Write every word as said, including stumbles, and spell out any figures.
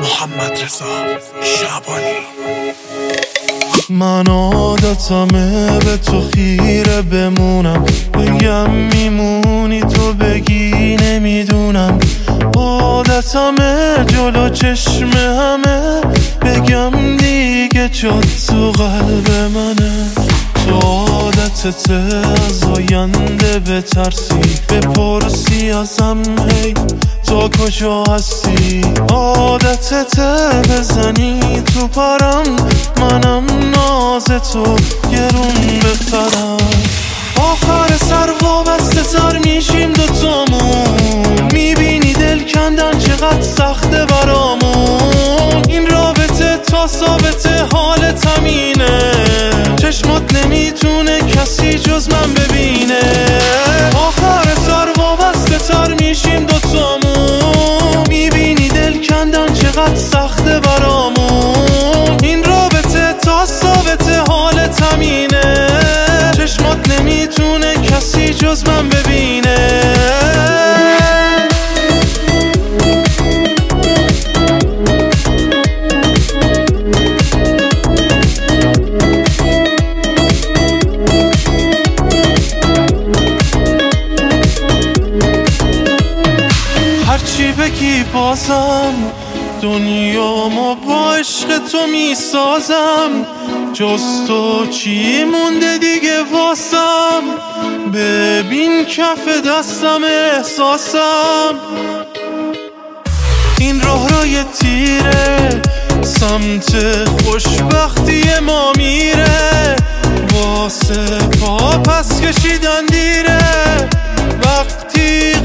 محمد رضا شعبانی. من عادتمه به تو خیره بمونم، بگم میمونی تو بگی نمیدونم. عادتمه جلو چشم همه بگم دیگه جات تو قلب منه. تو عادتت از آینده بترسی، بپرسی ازم هی تو کجا هستی. عادتت بزنی تو پرم، منم ناز تو گرون بخرم. آخر سر وابسته تر میشیم دوتامون، میبینی دل کندن چقدر سخته برامون. این رابطه تا ثابته حالت همینه، چشمات نمیتونه کسی جز من ببینه. آخر سر وابسته تر میشیم دوتامون، میبینی دل کندن چقدر سخته برامون. این رابطه تا ثابته حالت همینه، چشمات نمیتونه کسی جز من ببینه. هرچی بگی بازم دنیامو با عشق تو میسازم. جز تو چی مونده دیگه واسم، ببین کف دستم احساسم. این راه رای تیره سمت خوشبختی ما میره، واسه پا پس کشیدن دیره. وقتی